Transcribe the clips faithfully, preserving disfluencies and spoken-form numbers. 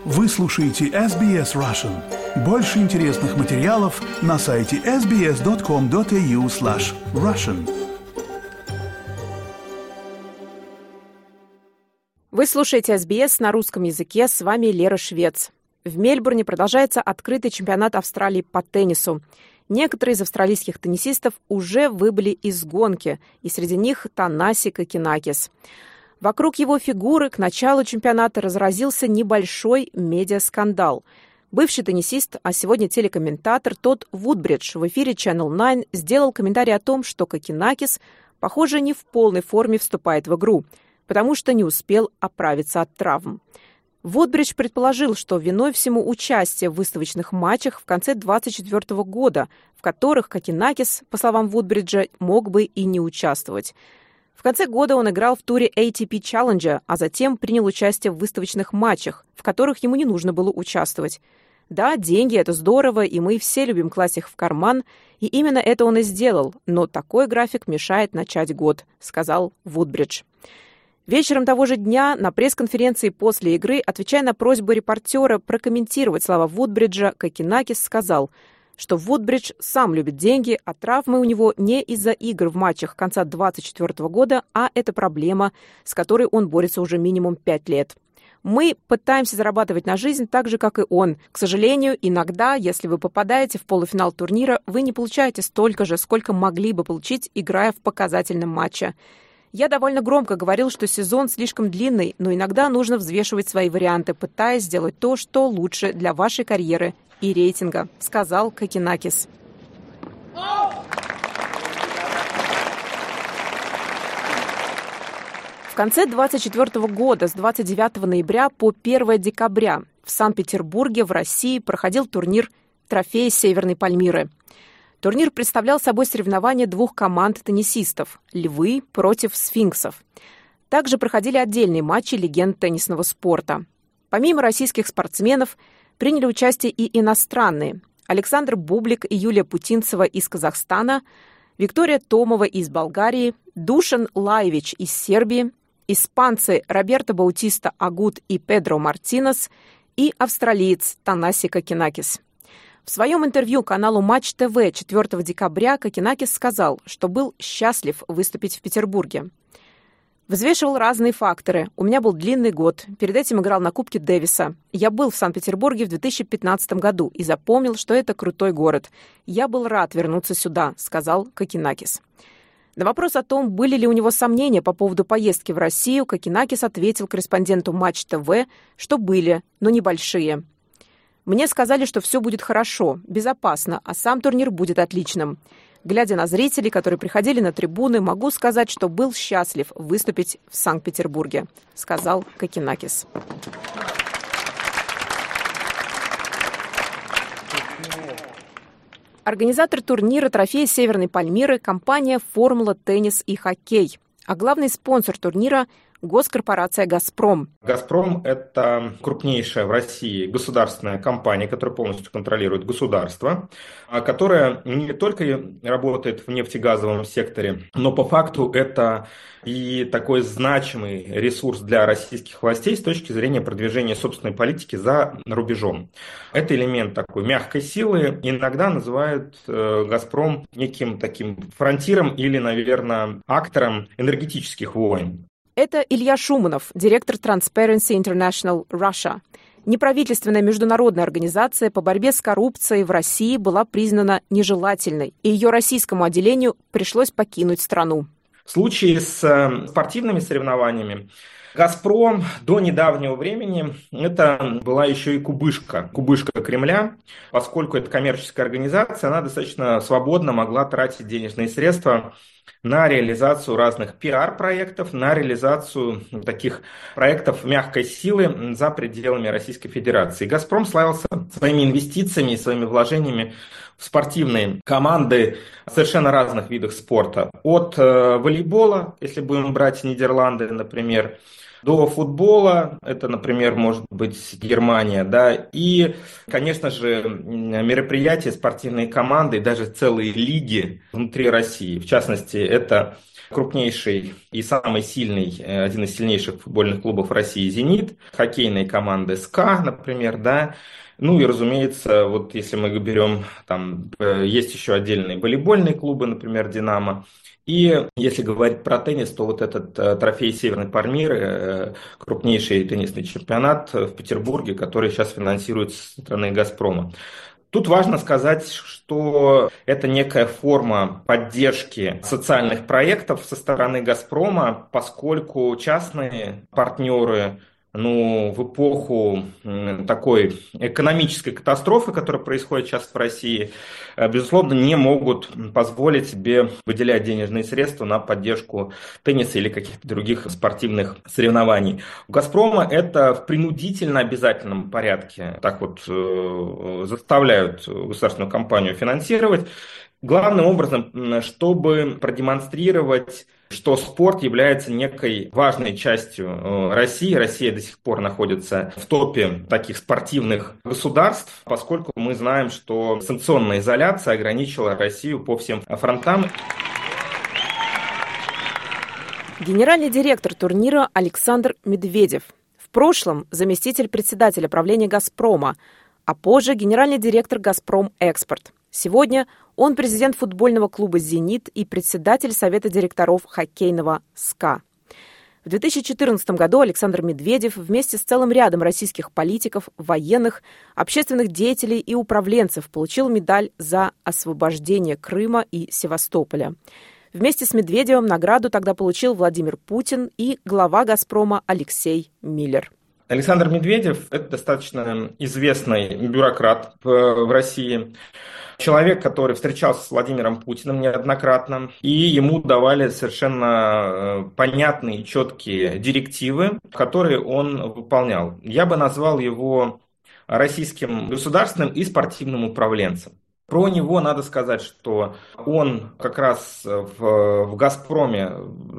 Вы слушаете эс би эс Russian. Больше интересных материалов на сайте эс би эс точка ком точка эй ю слэш Russian. Вы слушаете эс би эс на русском языке. С вами Лера Швец. В Мельбурне продолжается открытый чемпионат Австралии по теннису. Некоторые из австралийских теннисистов уже выбыли из гонки, и среди них Танаси Кокинакис. Вокруг его фигуры к началу чемпионата разразился небольшой медиаскандал. Бывший теннисист, а сегодня телекомментатор Тодд Вудбридж в эфире Channel девять сделал комментарий о том, что Кокинакис, похоже, не в полной форме вступает в игру, потому что не успел оправиться от травм. Вудбридж предположил, что виной всему участие в выставочных матчах в конце двадцать четвёртого года, в которых Кокинакис, по словам Вудбриджа, мог бы и не участвовать. В конце года он играл в туре эй ти пи Challenger, а затем принял участие в выставочных матчах, в которых ему не нужно было участвовать. Да, деньги – это здорово, и мы все любим класть их в карман, и именно это он и сделал, но такой график мешает начать год, сказал Вудбридж. Вечером того же дня на пресс-конференции после игры, отвечая на просьбу репортера прокомментировать слова Вудбриджа, Кокинакис сказал, что Вудбридж сам любит деньги, а травмы у него не из-за игр в матчах конца двадцать четвёртого года, а это проблема, с которой он борется уже минимум пять лет. Мы пытаемся зарабатывать на жизнь так же, как и он. К сожалению, иногда, если вы попадаете в полуфинал турнира, вы не получаете столько же, сколько могли бы получить, играя в показательном матче. Я довольно громко говорил, что сезон слишком длинный, но иногда нужно взвешивать свои варианты, пытаясь сделать то, что лучше для вашей карьеры и рейтинга, сказал Кокинакис. В конце двадцать четвёртого года, с двадцать девятого ноября по первого декабря, в Санкт-Петербурге, в России, проходил турнир «Трофей Северной Пальмиры». Турнир представлял собой соревнования двух команд теннисистов – «Львы» против «Сфинксов». Также проходили отдельные матчи легенд теннисного спорта. Помимо российских спортсменов, приняли участие и иностранные – Александр Бублик и Юлия Путинцева из Казахстана, Виктория Томова из Болгарии, Душан Лаевич из Сербии, испанцы Роберто Баутиста Агут и Педро Мартинес и австралиец Танаси Кокинакис. В своем интервью каналу Матч ТВ четвёртого декабря Кокинакис сказал, что был счастлив выступить в Петербурге. Взвешивал разные факторы. У меня был длинный год. Перед этим играл на Кубке Дэвиса. Я был в Санкт-Петербурге в две тысячи пятнадцатом году и запомнил, что это крутой город. Я был рад вернуться сюда, сказал Кокинакис. На вопрос о том, были ли у него сомнения по поводу поездки в Россию, Кокинакис ответил корреспонденту Матч ТВ, что были, но небольшие. Мне сказали, что все будет хорошо, безопасно, а сам турнир будет отличным. Глядя на зрителей, которые приходили на трибуны, могу сказать, что был счастлив выступить в Санкт-Петербурге, сказал Кокинакис. Организатор турнира «Трофей Северной Пальмиры» – компания «Формула Теннис и Хоккей», а главный спонсор турнира – госкорпорация «Газпром». «Газпром» — это крупнейшая в России государственная компания, которая полностью контролирует государство, которая не только работает в нефтегазовом секторе, но по факту это и такой значимый ресурс для российских властей с точки зрения продвижения собственной политики за рубежом. Это элемент такой мягкой силы. Иногда называют «Газпром» неким таким фронтиром или, наверное, актором энергетических войн. Это Илья Шуманов, директор Transparency International Russia. Неправительственная международная организация по борьбе с коррупцией в России была признана нежелательной, и ее российскому отделению пришлось покинуть страну. В случае с спортивными соревнованиями «Газпром» до недавнего времени это была еще и кубышка, кубышка Кремля, поскольку это коммерческая организация, она достаточно свободно могла тратить денежные средства на реализацию разных пиар-проектов, на реализацию таких проектов мягкой силы за пределами Российской Федерации. «Газпром» славился своими инвестициями и своими вложениями в спортивные команды совершенно разных видов спорта. От э, волейбола, если будем брать Нидерланды, например, до футбола, это, например, может быть Германия, да, и, конечно же, мероприятия, спортивные команды, даже целые лиги внутри России. В частности, это крупнейший и самый сильный, один из сильнейших футбольных клубов России «Зенит», хоккейные команды «СКА», например, да. Ну и, разумеется, вот если мы берем, там есть еще отдельные волейбольные клубы, например, «Динамо». И если говорить про теннис, то вот этот трофей Северной Пальмиры, крупнейший теннисный чемпионат в Петербурге, который сейчас финансируется со стороны «Газпрома». Тут важно сказать, что это некая форма поддержки социальных проектов со стороны «Газпрома», поскольку частные партнеры, ну, в эпоху такой экономической катастрофы, которая происходит сейчас в России, безусловно, не могут позволить себе выделять денежные средства на поддержку тенниса или каких-то других спортивных соревнований. У «Газпрома» это в принудительно обязательном порядке, так вот заставляют государственную компанию финансировать, главным образом, чтобы продемонстрировать, что спорт является некой важной частью России. Россия до сих пор находится в топе таких спортивных государств, поскольку мы знаем, что санкционная изоляция ограничила Россию по всем фронтам. Генеральный директор турнира Александр Медведев. В прошлом заместитель председателя правления «Газпрома», а позже генеральный директор «Газпром Экспорт». Сегодня он президент футбольного клуба «Зенит» и председатель совета директоров хоккейного «СКА». В две тысячи четырнадцатом году Александр Медведев вместе с целым рядом российских политиков, военных, общественных деятелей и управленцев получил медаль за освобождение Крыма и Севастополя. Вместе с Медведевым награду тогда получил Владимир Путин и глава «Газпрома» Алексей Миллер. Александр Медведев – это достаточно известный бюрократ в России. Человек, который встречался с Владимиром Путиным неоднократно, и ему давали совершенно понятные, четкие директивы, которые он выполнял. Я бы назвал его российским государственным и спортивным управленцем. Про него надо сказать, что он как раз в, в «Газпроме»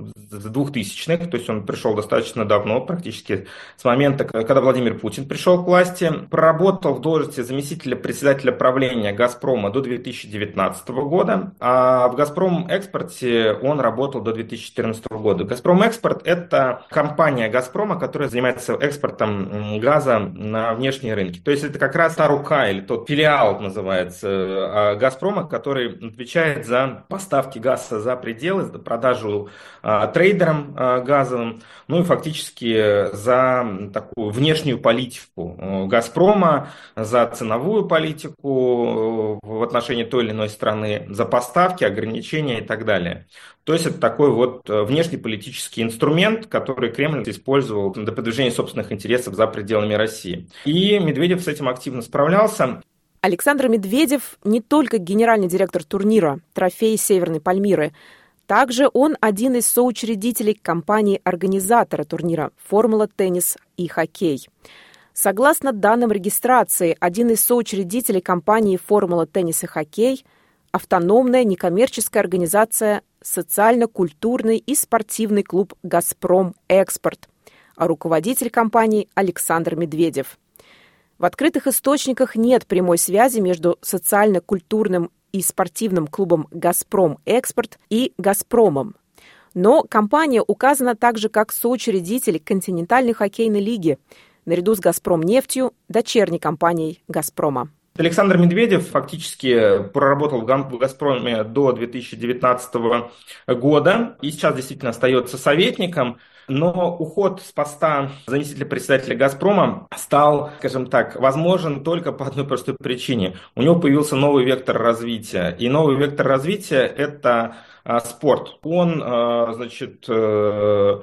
с двухтысячных, то есть он пришел достаточно давно, практически с момента, когда Владимир Путин пришел к власти, проработал в должности заместителя председателя правления «Газпрома» до две тысячи девятнадцатого года, а в «Газпром Экспорте» он работал до две тысячи четырнадцатого года. «Газпром Экспорт» — это компания «Газпрома», которая занимается экспортом газа на внешние рынки. То есть это как раз та рука или тот филиал, называется, «Газпрома», который отвечает за поставки газа за пределы, за продажу а, трейдерам а, газовым, ну и фактически за такую внешнюю политику «Газпрома», за ценовую политику в отношении той или иной страны, за поставки, ограничения и так далее. То есть это такой вот внешнеполитический инструмент, который Кремль использовал для продвижения собственных интересов за пределами России. И Медведев с этим активно справлялся. Александр Медведев не только генеральный директор турнира «Трофей Северной Пальмиры», также он один из соучредителей компании-организатора турнира «Формула Теннис и Хоккей». Согласно данным регистрации, один из соучредителей компании «Формула Теннис и Хоккей» – автономная некоммерческая организация социально-культурный и спортивный клуб «Газпром Экспорт», а руководитель компании Александр Медведев. В открытых источниках нет прямой связи между социально-культурным и спортивным клубом «Газпром Экспорт» и «Газпромом». Но компания указана также как соучредитель континентальной хоккейной лиги, наряду с «Газпромнефтью», дочерней компанией «Газпрома». Александр Медведев фактически проработал в «Газпроме» до две тысячи девятнадцатого года и сейчас действительно остается советником. Но уход с поста заместителя председателя «Газпрома» стал, скажем так, возможен только по одной простой причине. У него появился новый вектор развития. И новый вектор развития – это а, спорт. Он, а, значит, а,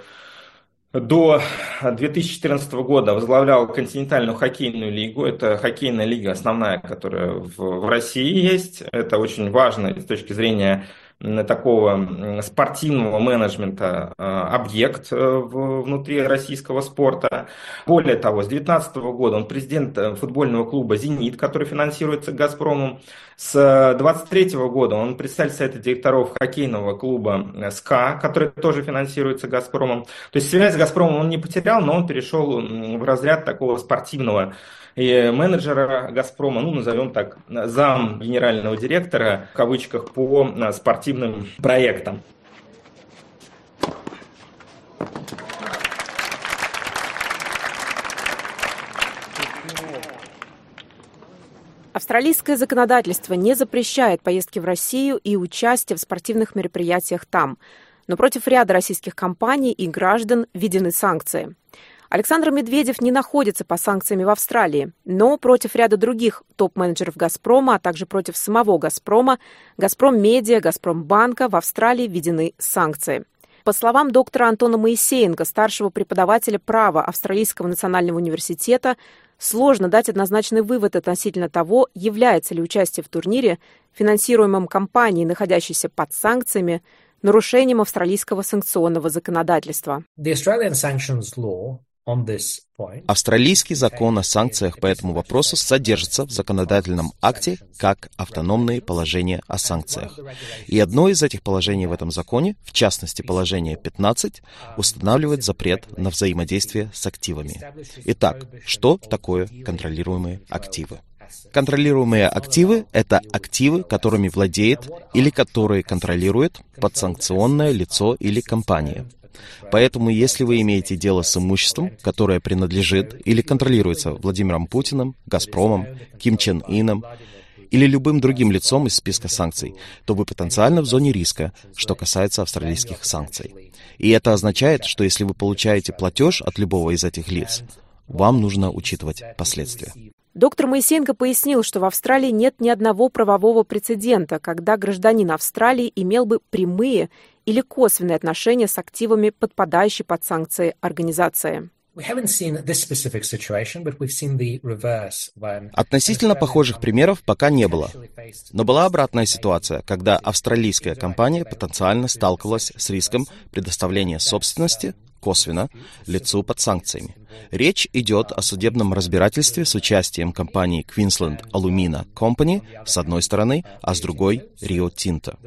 до две тысячи четырнадцатого года возглавлял континентальную хоккейную лигу. Это хоккейная лига основная, которая в, в России есть. Это очень важно с точки зрения такого спортивного менеджмента объект внутри российского спорта. Более того, с две тысячи девятнадцатого года он президент футбольного клуба «Зенит», который финансируется «Газпромом». С две тысячи двадцать третьего года он председатель совета директоров хоккейного клуба «СКА», который тоже финансируется «Газпромом». То есть связь с «Газпромом» он не потерял, но он перешел в разряд такого спортивного менеджера «Газпрома», ну, назовем так, зам генерального директора, в кавычках, по спортивным проектам. Австралийское законодательство не запрещает поездки в Россию и участие в спортивных мероприятиях там. Но против ряда российских компаний и граждан введены санкции. Александр Медведев не находится под санкциями в Австралии, но против ряда других топ-менеджеров «Газпрома», а также против самого «Газпрома», «Газпром Медиа», «Газпромбанка» в Австралии введены санкции. По словам доктора Антона Моисеенко, старшего преподавателя права Австралийского национального университета, сложно дать однозначный вывод относительно того, является ли участие в турнире, финансируемом компанией, находящейся под санкциями, нарушением австралийского санкционного законодательства. Австралийский закон о санкциях по этому вопросу содержится в законодательном акте как автономные положения о санкциях. И одно из этих положений в этом законе, в частности положение пятнадцать, устанавливает запрет на взаимодействие с активами. Итак, что такое контролируемые активы? Контролируемые активы — это активы, которыми владеет или которые контролирует подсанкционное лицо или компания. Поэтому, если вы имеете дело с имуществом, которое принадлежит или контролируется Владимиром Путиным, «Газпромом», Ким Чен Ыном или любым другим лицом из списка санкций, то вы потенциально в зоне риска, что касается австралийских санкций. И это означает, что если вы получаете платеж от любого из этих лиц, вам нужно учитывать последствия. Доктор Моисеенко пояснил, что в Австралии нет ни одного правового прецедента, когда гражданин Австралии имел бы прямые или косвенные отношения с активами, подпадающей под санкции организации. Относительно похожих примеров пока не было. Но была обратная ситуация, когда австралийская компания потенциально сталкивалась с риском предоставления собственности косвенно лицу под санкциями. Речь идет о судебном разбирательстве с участием компании Queensland Alumina Company с одной стороны, а с другой — Rio Tinto.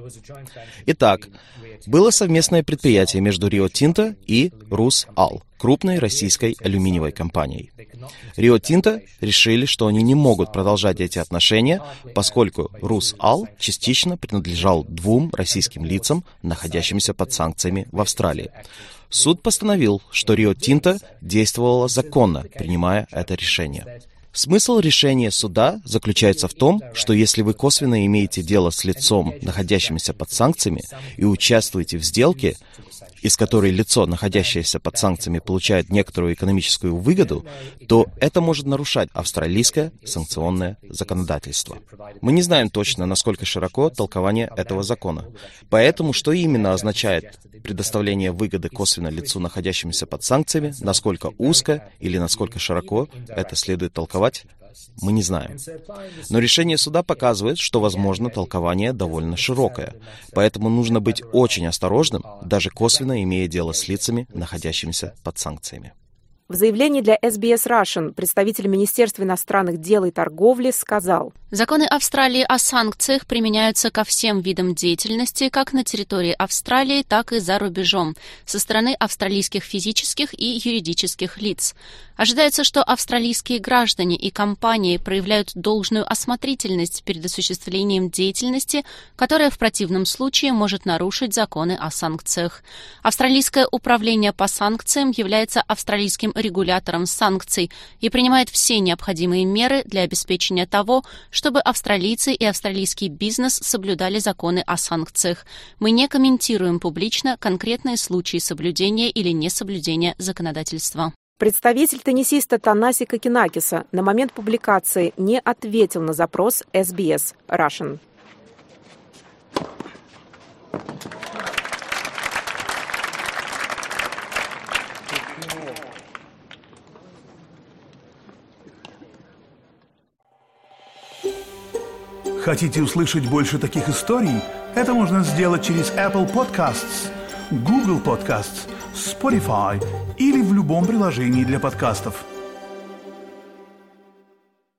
Итак, было совместное предприятие между Rio Tinto и Rusal, крупной российской алюминиевой компанией. Rio Tinto решили, что они не могут продолжать эти отношения, поскольку Rusal частично принадлежал двум российским лицам, находящимся под санкциями в Австралии. Суд постановил, что Rio Tinto действовала законно, принимая это решение. Смысл решения суда заключается в том, что если вы косвенно имеете дело с лицом, находящимся под санкциями, и участвуете в сделке, из которой лицо, находящееся под санкциями, получает некоторую экономическую выгоду, то это может нарушать австралийское санкционное законодательство. Мы не знаем точно, насколько широко толкование этого закона. Поэтому, что именно означает предоставление выгоды косвенно лицу, находящемуся под санкциями, насколько узко или насколько широко это следует толковать, мы не знаем. Но решение суда показывает, что, возможно, толкование довольно широкое. Поэтому нужно быть очень осторожным, даже косвенно имея дело с лицами, находящимися под санкциями. В заявлении для эс би эс Russian представитель Министерства иностранных дел и торговли сказал: «Законы Австралии о санкциях применяются ко всем видам деятельности, как на территории Австралии, так и за рубежом, со стороны австралийских физических и юридических лиц. Ожидается, что австралийские граждане и компании проявляют должную осмотрительность перед осуществлением деятельности, которая в противном случае может нарушить законы о санкциях. Австралийское управление по санкциям является австралийским регулятором санкций и принимает все необходимые меры для обеспечения того, чтобы австралийцы и австралийский бизнес соблюдали законы о санкциях. Мы не комментируем публично конкретные случаи соблюдения или несоблюдения законодательства». Представитель теннисиста Танаси Кокинакиса на момент публикации не ответил на запрос эс би эс Russian. Хотите услышать больше таких историй? Это можно сделать через Apple Podcasts, Google Podcasts, Spotify или в любом приложении для подкастов.